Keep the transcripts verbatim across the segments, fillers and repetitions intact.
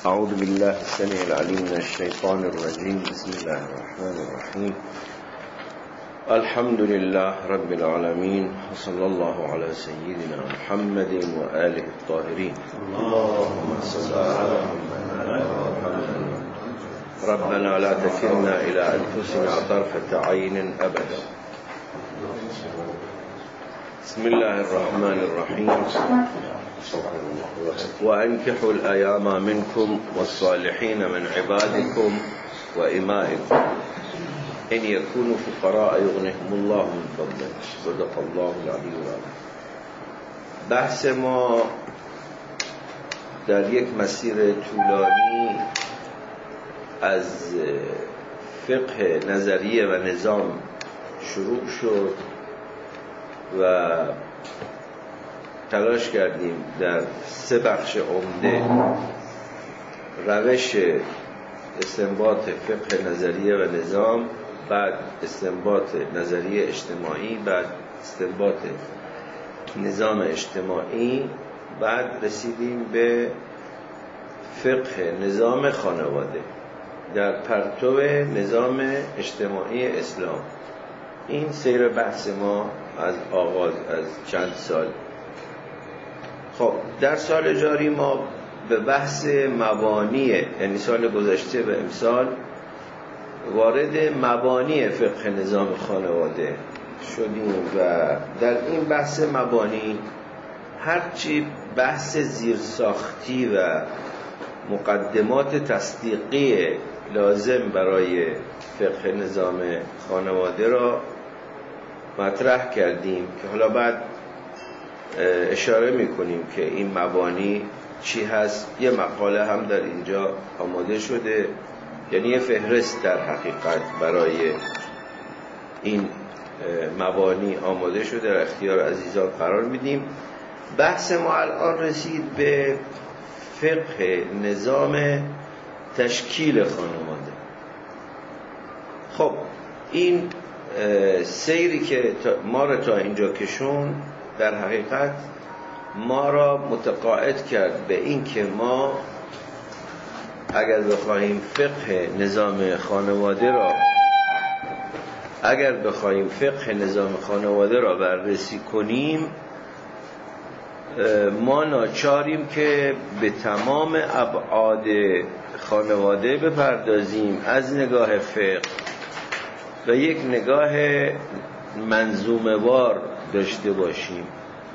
اعوذ بالله السميع العليم من الشيطان الرجيم. بسم الله الرحمن الرحيم. الحمد لله رب العالمين، وصلى الله على سيدنا محمد وآله الطاهرين. اللهم صل على محمد. ربنا لا تكلنا إلى أنفسنا طرفة عين أبدا. بسم الله الرحمن الرحيم. وأنكحوا الأيام منكم والصالحين من عبادكم وإمائكم إن يكونوا فقراء يغنيهم الله من فضله. صدق الله العلي العظيم. بحث ما در یک مسیر طولانی از فقه نظریه و نظام شروع شد و تلاش کردیم در سه بخش عمده روش استنباط فقه نظریه و نظام، بعد استنباط نظریه اجتماعی، بعد استنباط نظام اجتماعی، بعد رسیدیم به فقه نظام خانواده در پرتو نظام اجتماعی اسلام. این سیر بحث ما از آغاز از چند سال. خب در سال جاری ما به بحث مبانی، یعنی سال گذشته و امسال وارد مبانی فقه نظام خانواده شدیم و در این بحث مبانی هرچی بحث زیرساختی و مقدمات تصدیقی لازم برای فقه نظام خانواده را مطرح کردیم که حالا بعد اشاره میکنیم که این مبانی چی هست. یه مقاله هم در اینجا آماده شده، یعنی یه فهرست در حقیقت برای این مبانی آماده شده، در اختیار عزیزان قرار میدیم. بحث ما الان رسید به فقه نظام تشکیل خانواده. خب این سیری که ما را تا اینجا کشون در حقیقت ما را متقاعد کرد به این که ما اگر بخواهیم فقه نظام خانواده را اگر بخواهیم فقه نظام خانواده را بررسی کنیم، ما ناچاریم که به تمام ابعاد خانواده بپردازیم از نگاه فقه و یک نگاه منظومه وار داشته باشیم.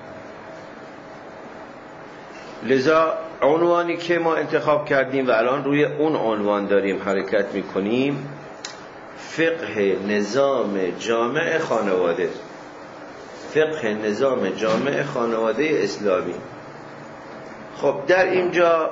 لذا عنوانی که ما انتخاب کردیم و الان روی اون عنوان داریم حرکت میکنیم، فقه نظام جامع خانواده. فقه نظام جامع خانواده اسلامی. خب در اینجا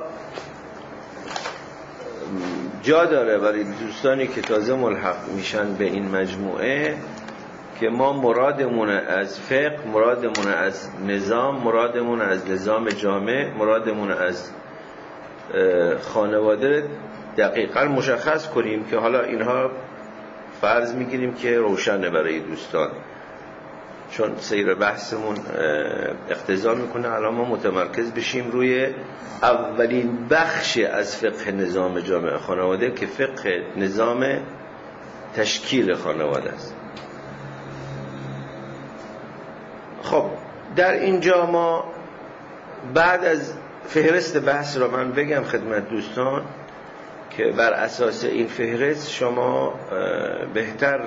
جا داره برای دوستانی که تازه ملحق میشن به این مجموعه که ما مرادمون از فقه، مرادمون از نظام، مرادمون از نظام جامع، مرادمون از خانواده دقیقا مشخص کنیم که حالا اینها فرض میگیریم که روشنه برای دوستان، چون سیر بحثمون اقتضا میکنه الان ما متمرکز بشیم روی اولین بخش از فقه نظام جامع خانواده که فقه نظام تشکیل خانواده است. خب در اینجا ما بعد از فهرست بحث را من بگم خدمت دوستان که بر اساس این فهرست شما بهتر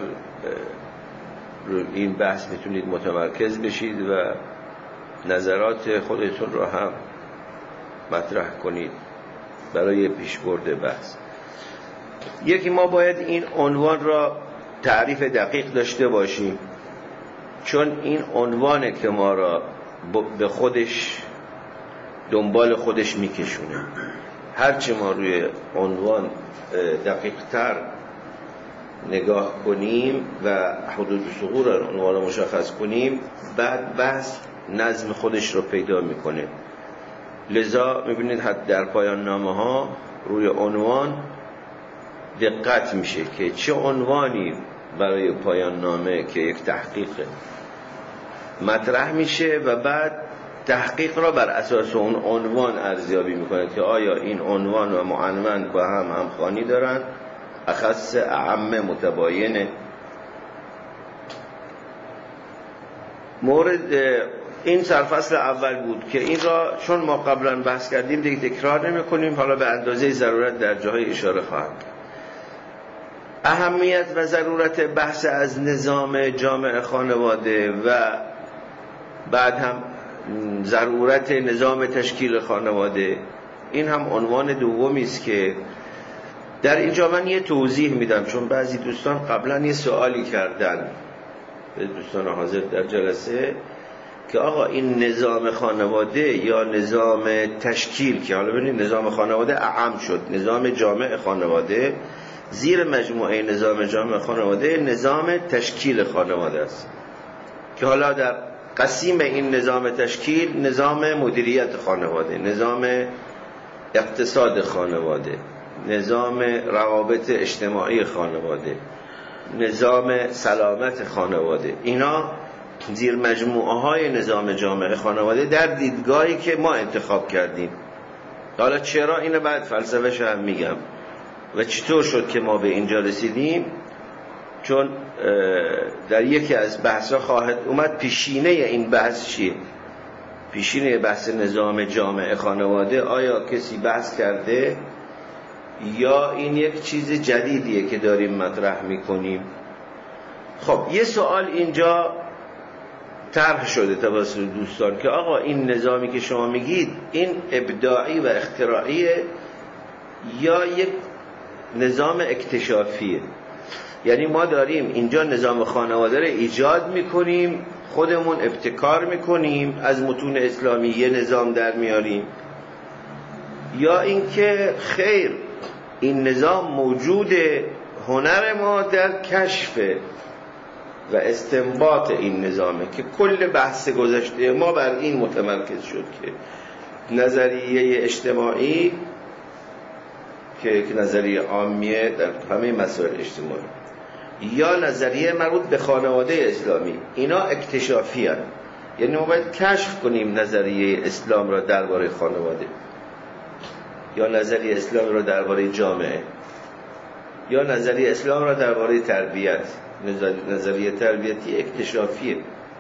این بحث میتونید متمرکز بشید و نظرات خودتون را هم مطرح کنید برای پیشبرد بحث. یکی ما باید این عنوان را تعریف دقیق داشته باشیم، چون این عنوانه که ما را به خودش دنبال خودش میکشونه. هرچی ما روی عنوان دقیق تر نگاه کنیم و حدود ثغور عنوان رو مشخص کنیم، بعد بحث نظم خودش رو پیدا میکنه. لذا میبینید حتی در پایان نامه ها روی عنوان دقت میشه که چه عنوانی برای پایان نامه که یک تحقیق مطرح میشه و بعد تحقیق را بر اساس اون عنوان ارزیابی میکنه که آیا این عنوان و معنون با هم همخوانی دارن، اخص اعم متباینه. مورد این سرفصل اول بود که این را چون ما قبلا بحث کردیم دیگه تکرار نمی کنیم، حالا به اندازه ضرورت در جاهای اشاره خواهم کرد. اهمیت و ضرورت بحث از نظام جامع خانواده و بعد هم ضرورت نظام تشکیل خانواده، این هم عنوان دومی است که در اینجا من یه توضیح میدم، چون بعضی دوستان قبلا یه سوالی کردن به دوستان حاضر در جلسه که آقا این نظام خانواده یا نظام تشکیل، که حالا ببینید نظام خانواده اعم شد، نظام جامع خانواده زیر مجموعه نظام جامع خانواده نظام تشکیل خانواده است که حالا در قسیم این نظام تشکیل نظام مدیریت خانواده، نظام اقتصاد خانواده، نظام روابط اجتماعی خانواده، نظام سلامت خانواده، اینا زیر مجموعه های نظام جامع خانواده در دیدگاهی که ما انتخاب کردیم. حالا چرا اینو بعد فلسفه‌ش هم میگم و چطور شد که ما به اینجا رسیدیم، چون در یکی از بحث‌ها خواهد اومد پیشینه این بحث چیه، پیشینه بحث نظام جامع خانواده آیا کسی بحث کرده یا این یک چیز جدیدیه که داریم مطرح میکنیم. خب یه سوال اینجا طرح شده توسط دوستان که آقا این نظامی که شما میگید این ابداعی و اختراعیه یا یک نظام اکتشافیه؟ یعنی ما داریم اینجا نظام خانواده رو ایجاد میکنیم، خودمون ابتکار میکنیم، از متون اسلامی یه نظام در میاریم، یا اینکه خیر این نظام موجوده، هنر ما در کشف و استنباط این نظامه که کل بحث گذشته ما بر این متمرکز شد که نظریه اجتماعی که نظریه عامیه در همه مسائل اجتماعی یا نظریه مربوط به خانواده اسلامی، اینا اکتشافی هستند. یعنی ما باید کشف کنیم نظریه اسلام را درباره خانواده یا نظریه اسلام را درباره جامعه یا نظریه اسلام را درباره تربیت. نظریه تربیتی اکتشافیه،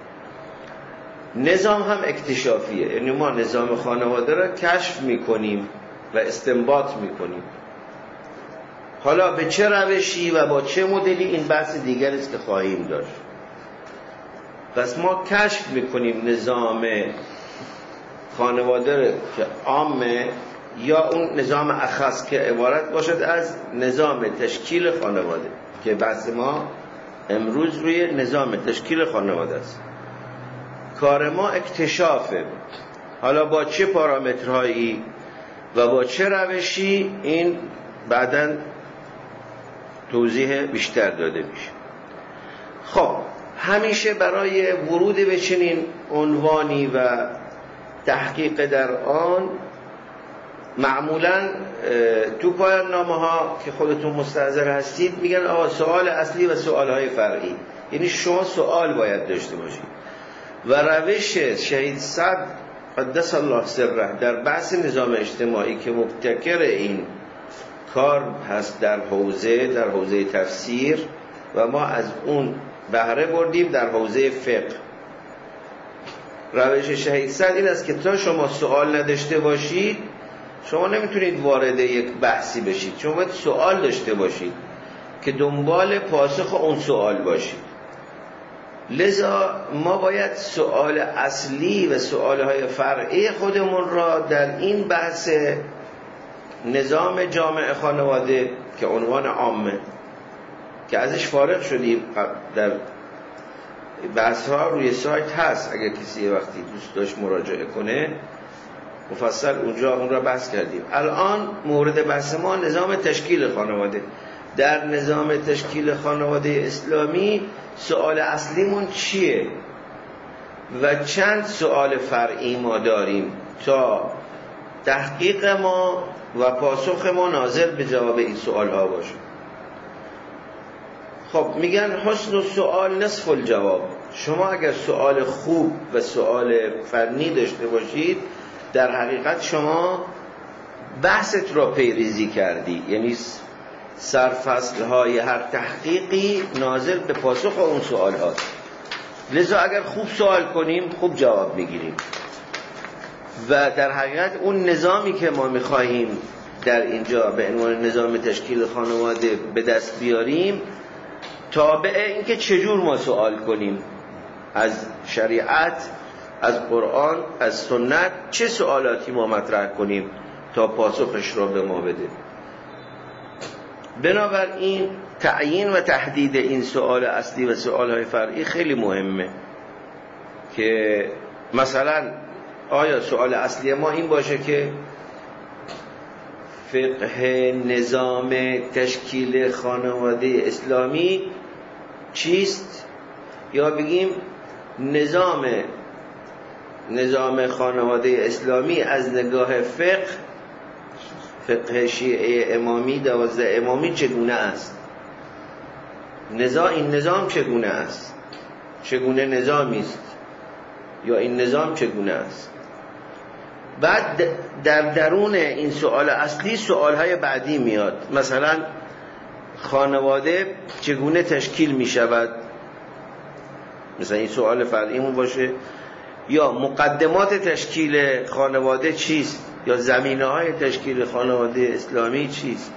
نظام هم اکتشافیه، یعنی ما نظام خانواده را کشف میکنیم و استنباط میکنیم. حالا به چه روشی و با چه مدلی این بحث دیگر است که خواهیم داشت. پس ما کشف میکنیم نظام خانواده را که عامه یا اون نظام اخص که عبارت باشد از نظام تشکیل خانواده، که بحث ما امروز روی نظام تشکیل خانواده است. کار ما اکتشافه، حالا با چه پارامترهایی و با چه روشی این بعداً توضیح بیشتر داده میشه. خب همیشه برای ورود به چنین عنوانی و تحقیق در آن معمولاً تو پایان نامه ها که خودتون مستحضر هستید میگن آقا سوال اصلی و سوال های فرعی، یعنی شما سوال باید داشته باشید. و روش شهید صدر قدس الله سره در بحث نظام اجتماعی که مبتکر این کار هست در حوزه در حوزه تفسیر و ما از اون بهره بردیم در حوزه فقه، روش شهید صدر این است که تا شما سوال نداشته باشید شما نمیتونید وارد یک بحثی بشید. شما باید سوال داشته باشید که دنبال پاسخ اون سوال باشید. لذا ما باید سوال اصلی و سوالهای فرعی خودمون را در این بحث نظام جامع خانواده که عنوان عامه که ازش فارغ شدیم، در بحث ها روی سایت هست، اگر کسی وقتی دوست داشت مراجعه کنه مفصل اونجا اون را بحث کردیم. الان مورد بحث ما نظام تشکیل خانواده. در نظام تشکیل خانواده اسلامی سوال اصلیمون چیه و چند سوال فرعی ما داریم تا تحقیق ما و پاسخ ما ناظر به جواب این سوال ها باشه. خب میگن حسن السؤال نصف الجواب، شما اگر سوال خوب و سوال فنی داشته باشید در حقیقت شما بحثت را پیریزی کردی، یعنی سرفصلهای هر تحقیقی ناظر به پاسخ اون سوال هاست. لذا اگر خوب سوال کنیم خوب جواب میگیریم و در حقیقت اون نظامی که ما میخواهیم در اینجا به عنوان نظام تشکیل خانواده به دست بیاریم تابع این که چجور ما سوال کنیم از شریعت، از قرآن، از سنت، چه سوالاتی ما مطرح کنیم تا پاسخش را به ما بده. بنابراین تعیین و تحدید این سوال اصلی و سوالهای فرعی خیلی مهمه که مثلا آیا سوال اصلی ما این باشه که فقه نظام تشکیل خانواده اسلامی چیست، یا بگیم نظام نظام خانواده اسلامی از نگاه فقه فقه شیعه امامی دوازده امامی چگونه است، نظام این نظام چگونه است، چگونه نظامی است، یا این نظام چگونه است. بعد در درون این سوال اصلی سوالهای بعدی میاد، مثلا خانواده چگونه تشکیل می شود، مثلا این سوال فرعیمون باشه، یا مقدمات تشکیل خانواده چیست، یا زمینه های تشکیل خانواده اسلامی چیست،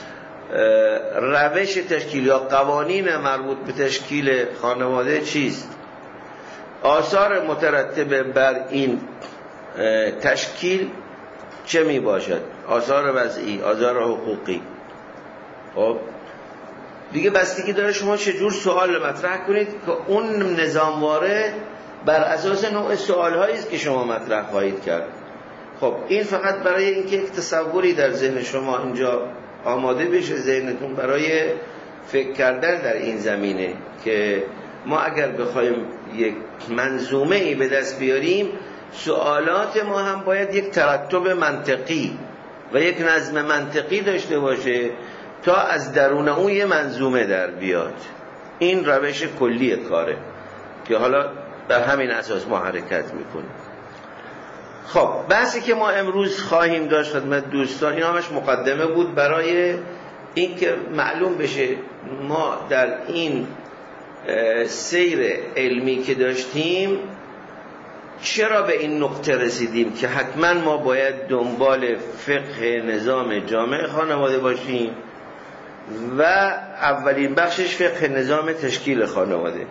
روش تشکیل یا قوانین مربوط به تشکیل خانواده چیست، آثار مترتب بر این تشکیل چه می باشد، آثار وضعی، آثار حقوقی. خب دیگه بستگی داره شما چجور سوال مطرح کنید که اون نظامواره بر اساس نوع سوالهایی است که شما مطرح خواهید کرد. خب این فقط برای اینکه یک تصوری در ذهن شما اینجا آماده بشه، ذهنتون برای فکر کردن در این زمینه که ما اگر بخوایم یک منظومه ای به دست بیاریم سوالات ما هم باید یک ترتب منطقی و یک نظم منطقی داشته باشه تا از درون اون یه منظومه در بیاد. این روش کلی کاره که حالا بر همین اساس ما حرکت میکنیم. خب بحثی که ما امروز خواهیم داشت خدمت دوستان این همش مقدمه بود برای اینکه معلوم بشه ما در این سیر علمی که داشتیم چرا به این نقطه رسیدیم که حتما ما باید دنبال فقه نظام جامع خانواده باشیم و اولین بخشش فقه نظام تشکیل خانواده.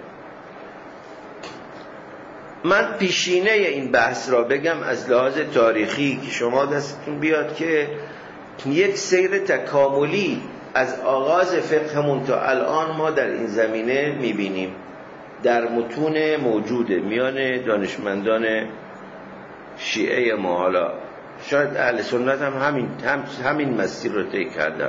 من پیشینه این بحث را بگم از لحاظ تاریخی که شما دستتون بیاد که یک سیر تکاملی از آغاز فقهمون تا الان ما در این زمینه میبینیم در متون موجوده میان دانشمندان شیعه ما. حالا شاید اهل سنت هم همین, هم همین مسیر رو طی کردن.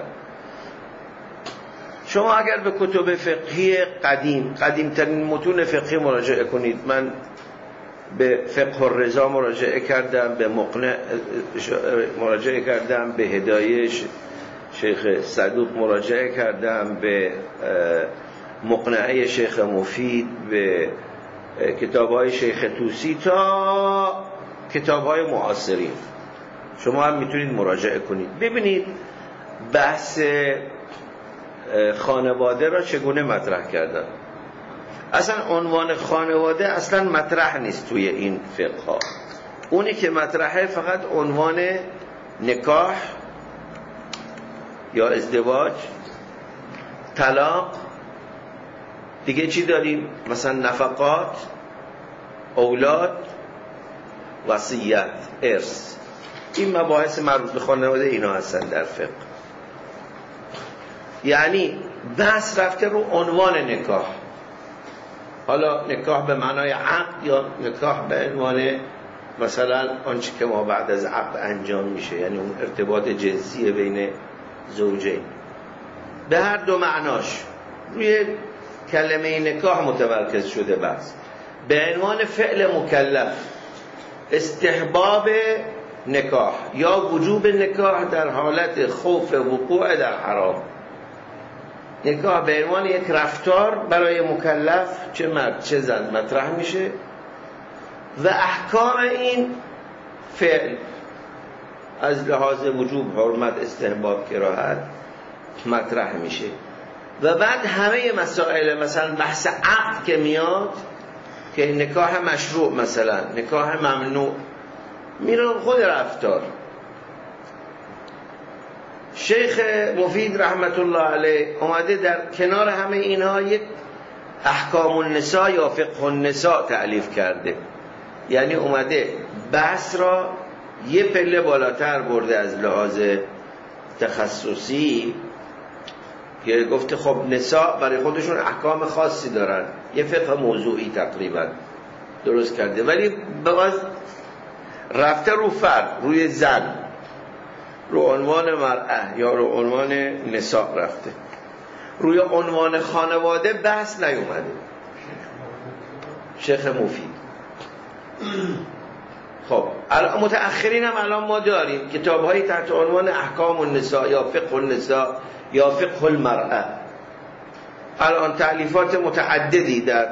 شما اگر به کتب فقهی قدیم قدیمترین متون فقهی مراجعه کنید، من به فقه الرضا مراجعه کردم، به مقنع مراجعه کردم، به هدایه شیخ صدوق مراجعه کردم، به مقنعه شیخ مفید، به کتاب‌های شیخ طوسی تا کتاب‌های معاصرین. شما هم میتونید مراجعه کنید ببینید بحث خانواده را چگونه مطرح کردن. اصلا عنوان خانواده اصلا مطرح نیست توی این فقه ها. اونی که مطرحه فقط عنوان نکاح یا ازدواج، طلاق، دیگه چی داریم؟ مثلا نفقات، اولاد، وصیت، ارث. این مباحث مربوط به خانواده اینا هستن در فقه. یعنی بحث رفته رو عنوان نکاح. حالا نکاح به معنای عقد یا نکاح به عنوان مثلا آنچه که ما بعد از عقد انجام میشه، یعنی اون ارتباط جنسی بین زوجین. به هر دو معناش روی کلمه نکاح متمرکز شده بحث. به عنوان فعل مکلف، استحباب نکاح یا وجوب نکاح در حالت خوف وقوع در حرام. نکاح به عنوان یک رفتار برای مکلف چه مرد چه زن مطرح میشه و احکام این فعل از لحاظ وجوب، حرمت، استحباب، کراهت مطرح میشه و بعد همه مسائل مثلا بحث عقد که میاد که نکاح مشروع مثلا نکاح ممنوع میره خود رفتار. شیخ مفید رحمت الله علیه اومده در کنار همه اینها یک احکام النساء یا فقه النساء تألیف کرده، یعنی اومده بحث را یه پله بالاتر برده از لحاظ تخصصی که گفته خب نساء برای خودشون احکام خاصی دارن، یه فقه موضوعی تقریبا درست کرده، ولی باز رفته رو فرد، روی زن، رو عنوان مرأة یا رو عنوان نساء رفته، روی عنوان خانواده بحث نیومده. شیخ مفید خب متأخرین هم الان ما داریم کتاب‌هایی تحت عنوان احکام النساء یا فقه النساء یا فقه المرأة، الان تألیفات متعددی در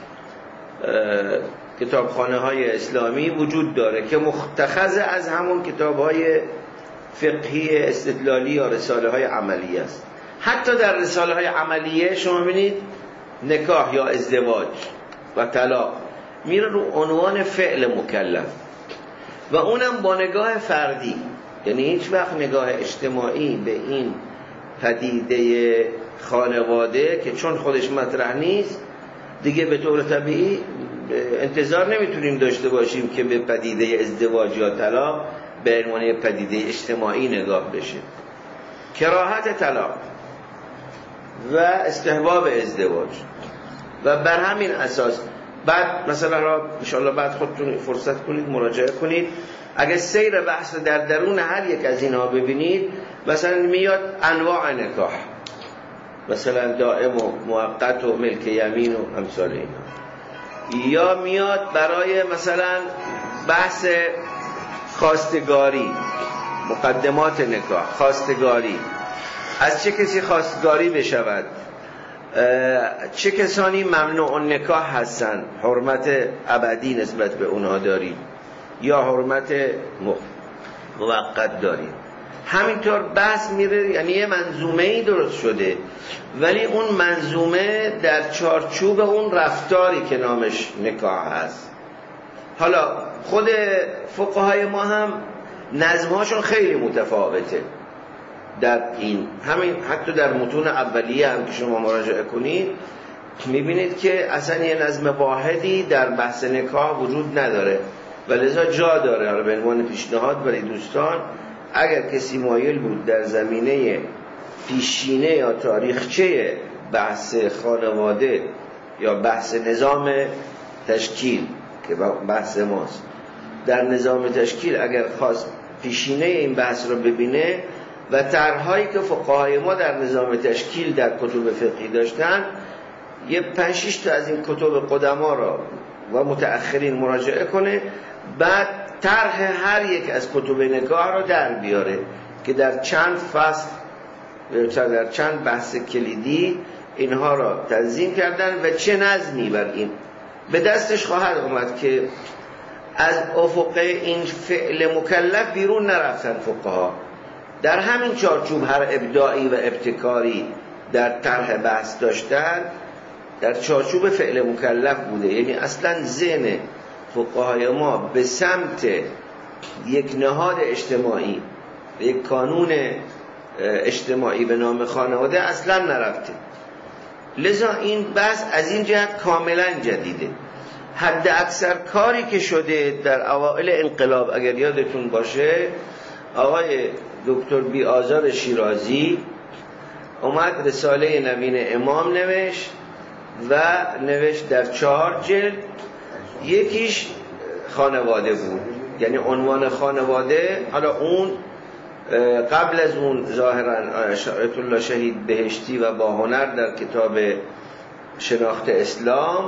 کتابخانه های اسلامی وجود داره که متخذ از همون کتاب‌های فقهی استدلالی یا رساله های عملیه است. حتی در رساله های عملیه شما ببینید نکاح یا ازدواج و طلاق میره رو عنوان فعل مکلف و اونم با نگاه فردی، یعنی هیچ وقت نگاه اجتماعی به این پدیده خانواده که چون خودش مطرح نیست دیگه به طور طبیعی انتظار نمیتونیم داشته باشیم که به پدیده ازدواج یا طلاق به عنوان پدیده اجتماعی نگاه بشه. کراهت طلاق و استحباب ازدواج و بر همین اساس بعد مثلا را انشاءالله بعد خودتون فرصت کنید مراجعه کنید، اگه سیر بحث در درون هر یک از اینها ببینید، مثلا میاد انواع نکاح، مثلا دائم و موقت و ملک یمین و امثال اینا، یا میاد برای مثلا بحث خواستگاری، مقدمات نکاح، خواستگاری، از چه کسی خواستگاری بشود، چه کسانی ممنوع النکاح هستند، حرمت ابدی نسبت به اونها داریم یا حرمت موقت داریم. همینطور بحث میره، یعنی یه منظومه‌ای درست شده ولی اون منظومه در چارچوب اون رفتاری که نامش نکاح هست. حالا خود فقهای ما هم نظمهاشون خیلی متفاوته در این، همین حتی در متون اولیه هم که شما مراجعه کنید میبینید که اصلا یه نظم واحدی در بحث نکاح وجود نداره و لذا جا داره به عنوان پیشنهاد برای دوستان اگر کسی مایل بود در زمینه پیشینه یا تاریخچه بحث خانواده یا بحث نظام تشکیل که بحث ماست، در نظام تشکیل اگر خواست پیشینه این بحث رو ببینه و طرح‌هایی که فقهای ما در نظام تشکیل در کتب فقهی داشتن، یه پنج شش تا از این کتب قدما را و متأخرین مراجعه کنه، بعد طرح هر یک از کتب نکاح را در بیاره که در چند فصل در چند بحث کلیدی اینها را تنظیم کردن و چه نظمی بر این به دستش خواهد اومد که از افق این فعل مکلف بیرون نرفتن فقها، در همین چارچوب هر ابداعی و ابتکاری در طرح بحث داشتن در چارچوب فعل مکلف بوده، یعنی اصلا ذهن فقهای ما به سمت یک نهاد اجتماعی، یک کانون اجتماعی به نام خانواده اصلا نرفته. لذا این بحث از این جهت کاملا جدیده. حد اکثر کاری که شده در اوائل انقلاب اگر یادتون باشه، آقای دکتر بی آزار شیرازی اومد رساله نوین امام نوشت و نوشت در چهار جلد، یکیش خانواده بود، یعنی عنوان خانواده. حالا اون قبل از اون ظاهرا آیت الله شهید بهشتی و با هنر در کتاب شناخت اسلام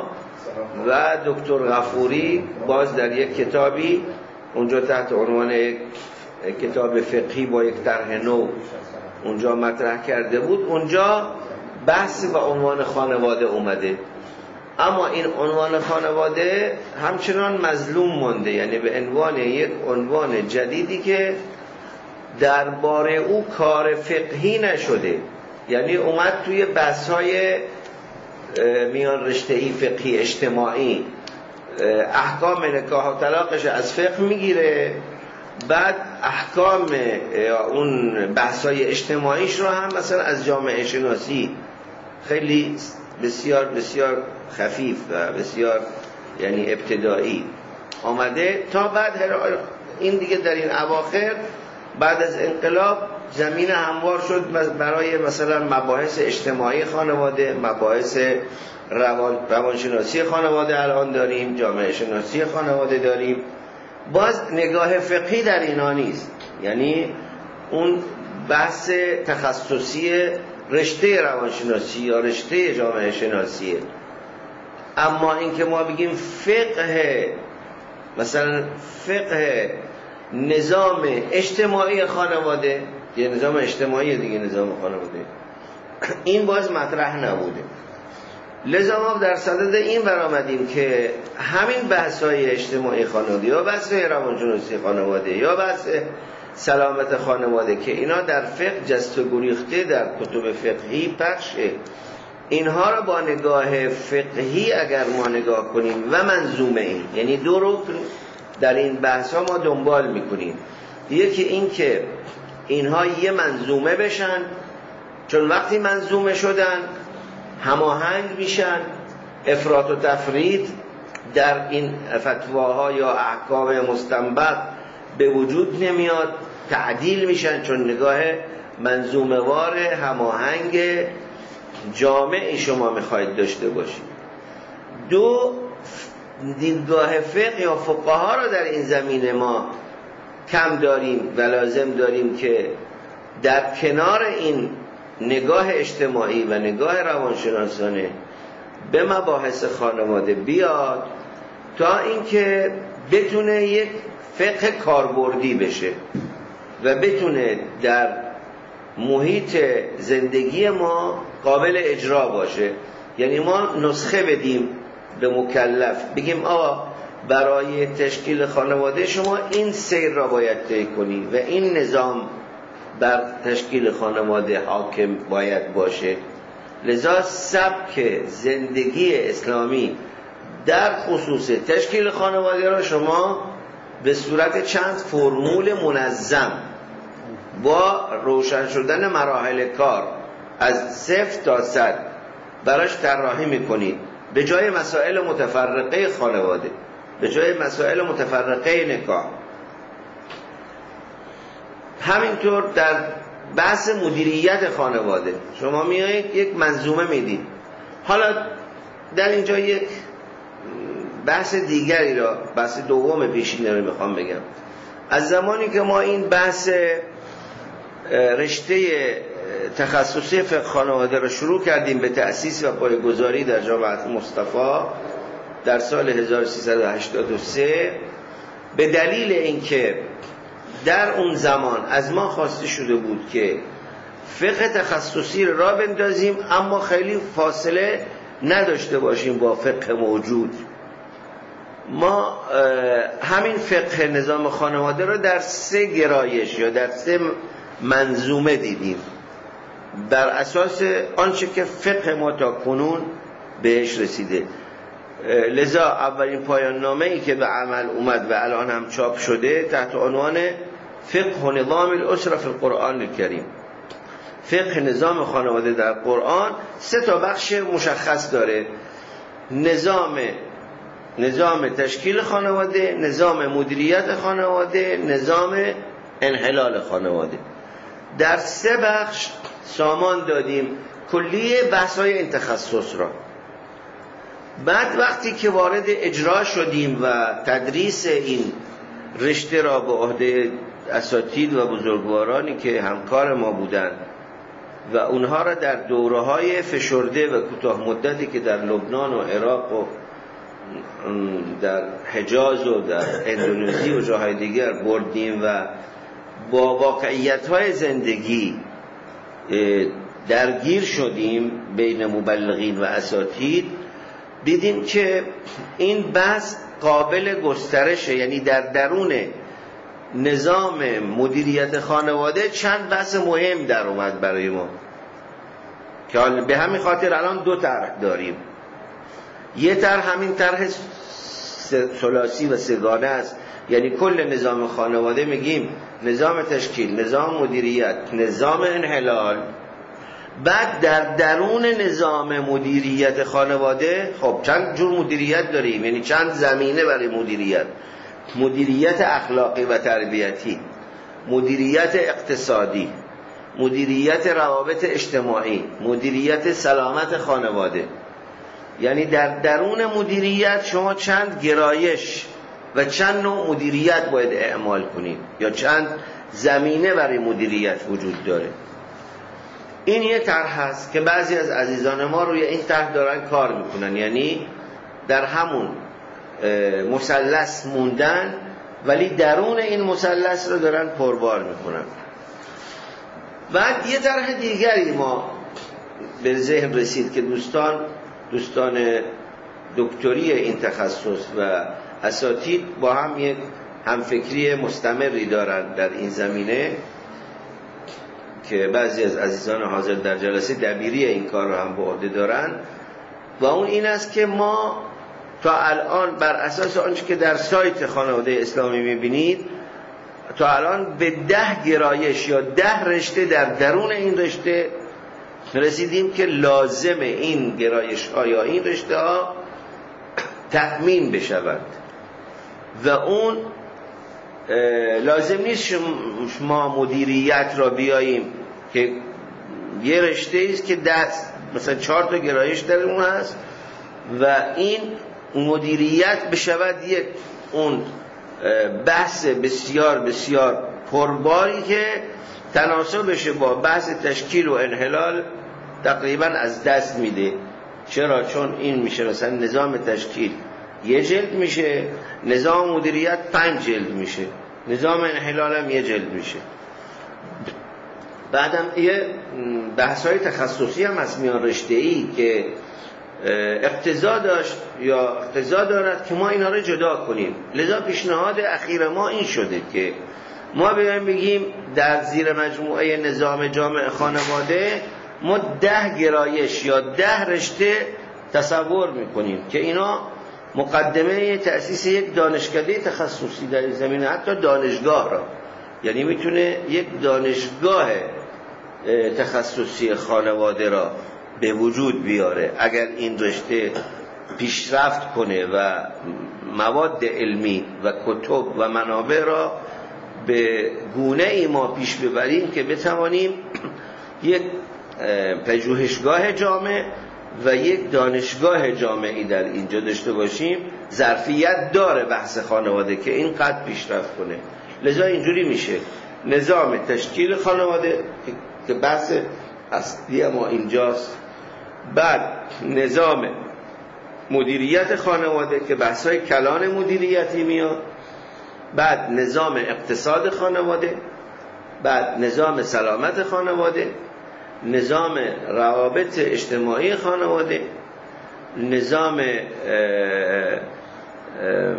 و دکتر غفوری باز در یک کتابی اونجا تحت عنوان یک کتاب فقهی با یک طرح نو اونجا مطرح کرده بود. اونجا بحث و عنوان خانواده اومده، اما این عنوان خانواده همچنان مظلوم مونده، یعنی به عنوان یک عنوان جدیدی که درباره او کار فقهی نشده، یعنی اومد توی بحث‌های میان رشته‌ای فقهی اجتماعی احکام نکاح و طلاقش از فقه میگیره، بعد احکام اون بحث‌های اجتماعیش رو هم مثلا از جامعه شناسی خیلی بسیار بسیار خفیف و بسیار یعنی ابتدایی آمده، تا بعد این دیگه در این اواخر بعد از انقلاب زمین هموار شد برای مثلا مباحث اجتماعی خانواده، مباحث روان روانشناسی خانواده الان داریم، جامعه شناسی خانواده داریم، باز نگاه فقهی در اینا نیست، یعنی اون بحث تخصصی رشته روانشناسی یا رشته جامعه شناسیه. اما اینکه ما بگیم فقه، مثلا فقه نظام اجتماعی خانواده، یه نظام اجتماعی دیگه نظام خانواده، این باز مطرح نبوده. لذا ما در صدد این برآمدیم که همین بحث‌های اجتماعی خانواده یا بحث‌های روانشناسی خانواده یا بحث سلامت خانواده که اینا در فقه جست و گریخته در کتب فقهی پخشه، اینها را با نگاه فقهی اگر ما نگاه کنیم و منظومه این، یعنی دو رکن در این بحث ها ما دنبال میکنیم. یکی این که اینها یه منظومه بشن، چون وقتی منظومه شدن هماهنگ میشن، افراط و تفرید در این فتواها یا احکام مستنبط به وجود نمیاد، تعدیل میشن، چون نگاه منظومه وار هماهنگ جامعی شما میخواید داشته باشید. دو، دیدگاه فقه یا فقها را در این زمینه ما کم داریم و لازم داریم که در کنار این نگاه اجتماعی و نگاه روانشناسانه به مباحث خانواده بیاد تا اینکه بتونه یک فقه کاربردی بشه و بتونه در محیط زندگی ما قابل اجرا باشه. یعنی ما نسخه بدیم به مکلف، بگیم آقا برای تشکیل خانواده شما این سیر را باید طی کنی و این نظام بر تشکیل خانواده حاکم باید باشه. لذا سبک زندگی اسلامی در خصوص تشکیل خانواده را شما به صورت چند فرمول منظم با روشن شدن مراحل کار از صفر تا صد براش طراحی میکنید، به جای مسائل متفرقه خانواده، به جای مسائل متفرقه نکاح. همینطور در بحث مدیریت خانواده شما میایید یک منظومه میدید. حالا در اینجا یک بحث دیگری را، بحث دوم پیشینه رو میخوام بگم. از زمانی که ما این بحث رشته تخصصی فقه خانواده را شروع کردیم به تأسیس و پایه‌گذاری در جامعه مصطفی در سال هزار و سیصد و هشتاد و سه، به دلیل اینکه در اون زمان از ما خواسته شده بود که فقه تخصصی را بندازیم اما خیلی فاصله نداشته باشیم با فقه موجود، ما همین فقه نظام خانواده را در سه گرایش یا در سه منظومه دیدیم بر اساس آنچه که فقه ما تا کنون بهش رسیده. لذا اولین پایان نامه ای که به عمل اومد و الان هم چاپ شده تحت عنوان فقه و نظام الاسره فی القرآن الکریم، فقه نظام خانواده در قرآن، سه تا بخش مشخص داره: نظام نظام تشکیل خانواده، نظام مدیریت خانواده، نظام انحلال خانواده. در سه بخش سامان دادیم کلیه بحث‌های این تخصص را. بعد وقتی که وارد اجرا شدیم و تدریس این رشته را به عهده اساتید و بزرگوارانی که همکار ما بودند و اونها را در دوره‌های فشرده و کوتاه مدتی که در لبنان و عراق و در حجاز و در اندونزی و جاهای دیگر بردیم و با واقعیت‌های زندگی درگیر شدیم بین مبلغین و اساتید، دیدیم که این بحث قابل گسترشه. یعنی در درون نظام مدیریت خانواده چند بحث مهم در اومد برای ما که به همین خاطر الان دو طرح داریم. یه طرح همین طرح ثلاثی و سگانه است، یعنی کل نظام خانواده میگیم نظام تشکیل، نظام مدیریت، نظام انحلال. بعد در درون نظام مدیریت خانواده خب چند جور مدیریت داریم، یعنی چند زمینه برای مدیریت: مدیریت اخلاقی و تربیتی، مدیریت اقتصادی، مدیریت روابط اجتماعی، مدیریت سلامت خانواده. یعنی در درون مدیریت شما چند گرایش و چند نوع مدیریت باید اعمال کنید یا چند زمینه برای مدیریت وجود داره. این یه طرح هست که بعضی از عزیزان ما روی این طرح دارن کار میکنن، یعنی در همون مثلث موندن ولی درون این مثلث رو دارن پربار میکنن. بعد یه طرح دیگری ما به ذهن رسید که دوستان دوستان دکتری این تخصص و اساتید با هم یک همفکری مستمری دارن در این زمینه که بعضی از عزیزان حاضر در جلسه دبیری این کار رو هم به عهده دارن، و اون این است که ما تا الان بر اساس آنچه که در سایت خانواده اسلامی میبینید تا الان به ده گرایش یا ده رشته در درون این رشته رسیدیم که لازم این گرایش ها یا این رشته ها تأمین بشود و اون لازم نیست ما مدیریت را بیاییم که یه رشته است که دست مثلا چهار تا گرایش در اون هست و این مدیریت بشود یک اون بحث بسیار بسیار پرباری که تناسبش با بحث تشکیل و انحلال تقریبا از دست میده. چرا؟ چون این میشه مثلا نظام تشکیل یه جلد میشه، نظام مدیریت پنج جلد میشه، نظام انحلال هم یه جلد میشه. بعدم یه بحث‌های تخصصی هم از میان رشته‌ای که اقتضا داشت یا اقتضا دارد که ما اینا رو جدا کنیم. لذا پیشنهاد اخیر ما این شده که ما بیایم بگیم در زیر مجموعه نظام جامع خانواده ما ده گرایش یا ده رشته تصور میکنیم که اینا مقدمه تأسیس یک دانشکده تخصصی در این زمینه، حتی دانشگاه را، یعنی میتونه یک دانشگاه تخصصی خانواده را به وجود بیاره اگر این رشته پیشرفت کنه و مواد علمی و کتب و منابع را به گونه ای ما پیش ببریم که بتوانیم یک پژوهشگاه جامع و یک دانشگاه جامعی در اینجا داشته باشیم. ظرفیت داره بحث خانواده که این قد پیشرفت کنه. لذا اینجوری میشه نظام تشکیل خانواده که بحث اصلی ما اینجاست، بعد نظام مدیریت خانواده که بحث‌های کلان مدیریتی میاد، بعد نظام اقتصاد خانواده، بعد نظام سلامت خانواده، نظام روابط اجتماعی خانواده، نظام اه اه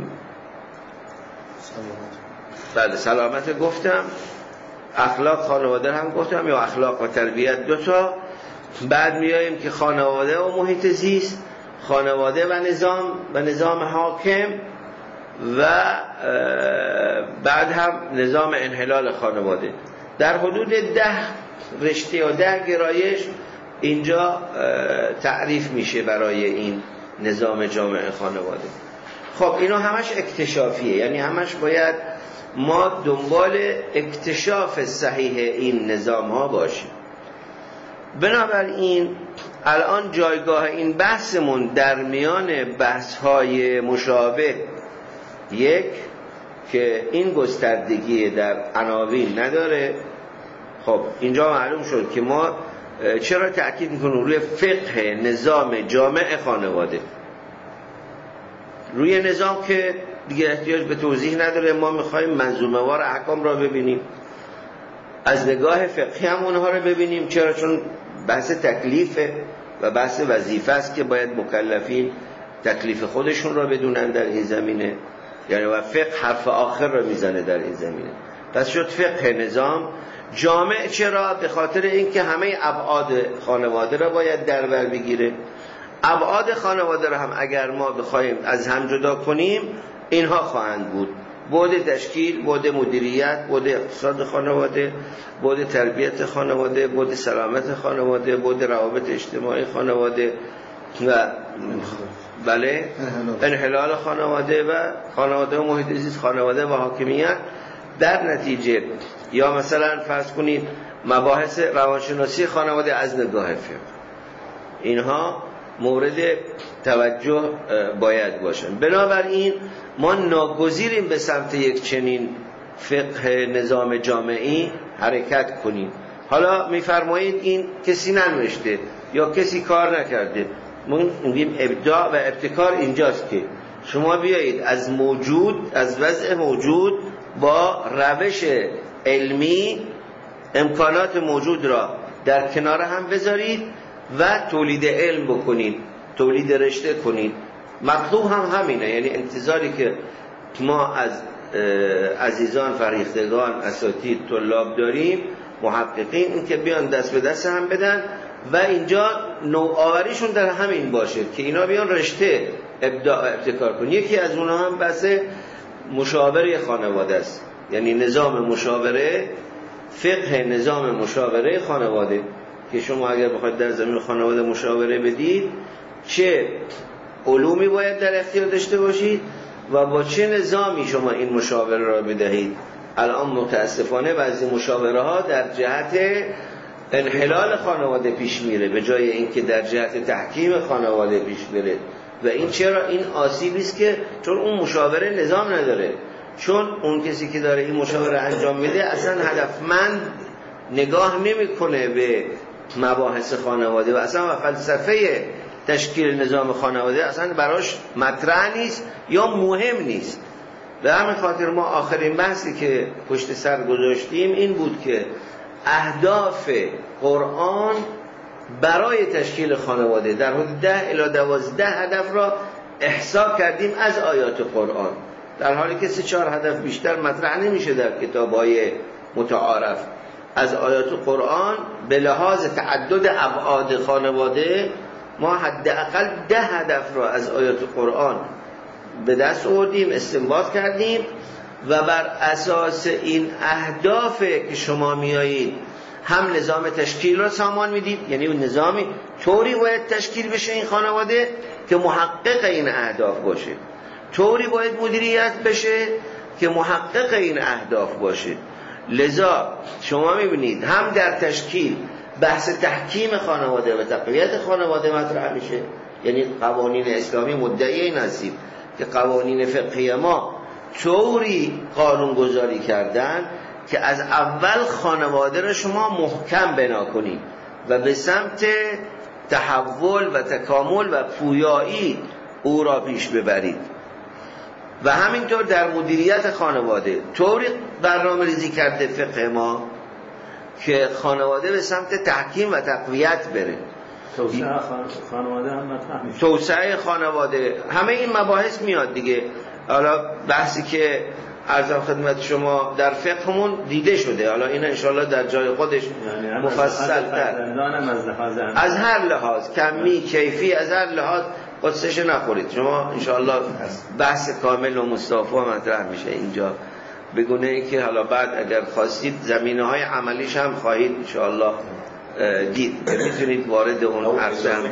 بعد سلامت گفتم، اخلاق خانواده هم گفتم یا اخلاق و تربیت دوتا. بعد میاییم که خانواده و محیط زیست، خانواده و نظام و نظام حاکم، و بعد هم نظام انحلال خانواده. در حدود ده رشته یا ده گرایش اینجا تعریف میشه برای این نظام جامع خانواده. خب اینا همش اکتشافیه، یعنی همش باید ما دنبال اکتشاف صحیح این نظام ها باشیم. بنابراین الان جایگاه این بحثمون در میان بحث های مشابه، یک که این گستردگی در عناوین نداره. خب اینجا معلوم شد که ما چرا تأکید میکنیم روی فقه نظام جامع خانواده، روی نظام که دیگه احتیاج به توضیح نداره. ما میخوایم منظومه وار احکام را ببینیم. از نگاه فقهی هم اونها رو ببینیم. چرا؟ چون بحث تکلیفه و بحث وظیفه است که باید مکلفین تکلیف خودشون را بدونن در این زمینه، یعنی و فقه حرف آخر را میزنه در این زمینه. پس شد فقه نظام جامع. چرا؟ به خاطر اینکه همه ابعاد خانواده را باید در بر بگیره. ابعاد خانواده را هم اگر ما بخوایم از هم جدا کنیم اینها خواهند بود: بعد تشکیل، بعد مدیریت، بعد اقتصاد خانواده، بعد تربیت خانواده، بعد سلامت خانواده، بعد روابط اجتماعی خانواده و بله انحلال خانواده و خانواده و محیط زیست خانواده و حاکمیت. در نتیجه یا مثلا فرض کنید مباحث روانشناسی خانواده از نگاه فقه، اینها مورد توجه باید باشن. بنابراین ما ناگزیریم به سمت یک چنین فقه نظام جامعی حرکت کنیم. حالا میفرمایید این کسی ننوشته یا کسی کار نکرده. ما میگیم ابداع و ابتکار اینجاست که شما بیایید از موجود، از وضع موجود با روش علمی امکانات موجود را در کنار هم بذارید و تولید علم بکنید، تولید رشته کنید. مطلوب هم همینه، یعنی انتظاری که ما از عزیزان، فرهیختگان، اساتید، طلاب داریم، محققین، این که بیان دست به دست هم بدن و اینجا نوآوریشون در همین باشه که اینا بیان رشته ابداع و ابتکار کنن. یکی از اونها هم بحث مشاوره خانواده است، یعنی نظام مشاوره، فقه نظام مشاوره خانواده، که شما اگر بخواید در زمین خانواده مشاوره بدید چه علومی باید در اختیار داشته باشید و با چه نظامی شما این مشاوره را بدهید. الان متاسفانه بعضی مشاوره ها در جهت انحلال خانواده پیش میره به جای اینکه در جهت تحکیم خانواده پیش بره. و این چرا؟ این آسیبی است که چون اون مشاوره نظام نداره، چون اون کسی که داره این مشاوره انجام میده اصلا هدفمند نگاه نمیکنه به مباحث خانواده و اصلا فلسفه تشکیل نظام خانواده اصلا براش مطرح نیست یا مهم نیست. به همین خاطر ما آخرین بحثی که پشت سر گذاشتیم این بود که اهداف قرآن برای تشکیل خانواده در حدود ده الی دوازده هدف را احصا کردیم از آیات قرآن، در حالی که سه چهار هدف بیشتر مطرح نمیشه در کتاب‌های متعارف. از آیات قرآن به لحاظ تعدد ابعاد خانواده ما حداقل ده هدف را از آیات قرآن به دست آوردیم، استنباط کردیم و بر اساس این اهداف که شما میایید هم نظام تشکیل را سامان میدید، یعنی اون نظامی طوری باید تشکیل بشه این خانواده که محقق این اهداف باشه، طوری باید مدیریت بشه که محقق این اهداف باشه. لذا شما میبینید هم در تشکیل بحث تحکیم خانواده و تقویت خانواده مطرح میشه، یعنی قوانین اسلامی مدعی این هستیم که قوانین فقهی ما طوری قانون گذاری کردن که از اول خانواده را شما محکم بنا کنید و به سمت تحول و تکامل و پویایی او را پیش ببرید. و همینطور در مدیریت خانواده طوری برنامه ریزی کرده فقه ما که خانواده به سمت تحکیم و تقویت بره. توسعه خانواده هم مطرح میشه. توسعه خانواده، همه این مباحث میاد دیگه. حالا بحثی که عرضم خدمت شما در فقهمون دیده شده، حالا این انشالله در جای خودش یعنی مفصل تر از, از هر لحاظ کمی کیفی، از هر لحاظ قدسش نخورید شما، انشالله بحث کامل و مستوفا مطرح میشه اینجا، بگونه ای که حالا بعد اگر خواستید زمینه های عملیش هم خواهید انشالله دید، میتونید وارد اون عرصه هم.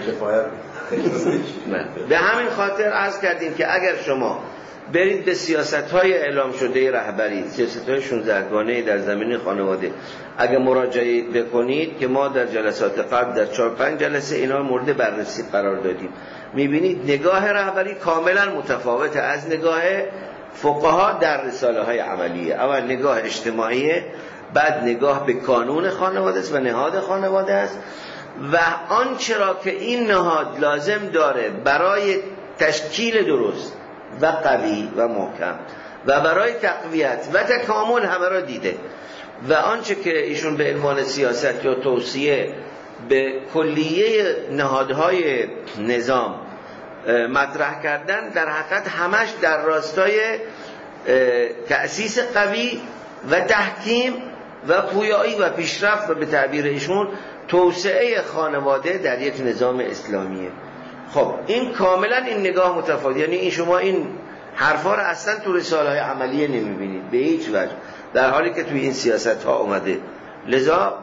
به همین خاطر عرض کردیم که اگر شما برید به سیاست‌های اعلام شده رهبری، سیاست‌های شانزده گانه در زمینه خانواده اگر مراجعه بکنید که ما در جلسات قبل در چهار پنج جلسه اینا مورد بررسی قرار دادیم، می‌بینید نگاه رهبری کاملا متفاوته از نگاه فقها در رساله‌های عملیه. اول نگاه اجتماعی، بعد نگاه به کانون خانواده است و نهاد خانواده است و آنچه را که این نهاد لازم داره برای تشکیل درست و قوی و محکم و برای تقویت و تکامل همه را دیده و آنچه که ایشون به عنوان سیاست یا توصیه به کلیه نهادهای نظام مطرح کردن، در حقیقت همش در راستای تأسیس قوی و تحکیم و پویایی و پیشرفت و به تعبیر ایشون توسعه خانواده در یک نظام اسلامیه. خب این کاملا این نگاه متفاوت، یعنی این شما این حرفا رو اصلا تو رساله‌های عملیه نمیبینید به هیچ وجه، در حالی که توی این سیاست ها اومده. لذا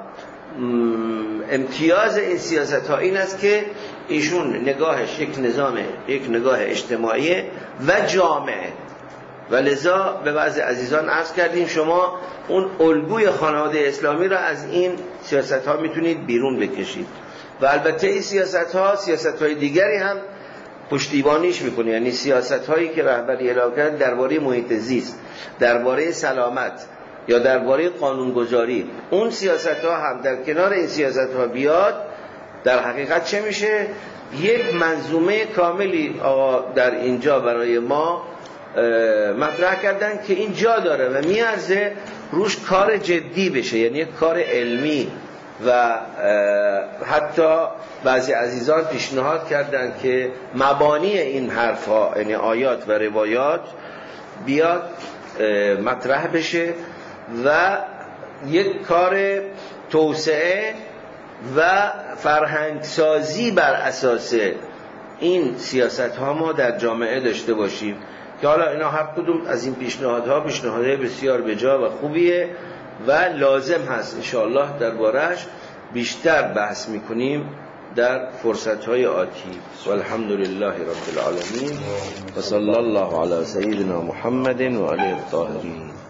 امتیاز این سیاست ها این است که ایشون نگاهش یک نظام، یک نگاه اجتماعی و جامعه، و لذا به بعض عزیزان عرض کردیم شما اون الگوی خانواده اسلامی را از این سیاست ها میتونید بیرون بکشید و البته این سیاست ها سیاست های دیگری هم پشتیبانیش میکنه، یعنی سیاست هایی که رهبری اعلام کرد درباره محیط زیست، درباره سلامت یا درباره قانونگذاری، اون سیاست ها هم در کنار این سیاست ها بیاد، در حقیقت چه میشه؟ یک منظومه کاملی آقا در اینجا برای ما مطرح کردن که این جا داره و میارزه روش کار جدی بشه، یعنی یک کار علمی. و حتی بعضی عزیزان پیشنهاد کردن که مبانی این حرفها، یعنی آیات و روایات، بیاد مطرح بشه و یک کار توسعه و فرهنگسازی بر اساس این سیاست ها ما در جامعه داشته باشیم که حالا اینا هر کدوم از این پیشنهادها پیشنهادهای بسیار بجا و خوبیه و لازم هست انشاءالله درباره‌اش بیشتر بحث میکنیم در فرصت‌های آتی. والحمدلله رب العالمین و صلی الله علی سیدنا محمد و علیه الطاهرین.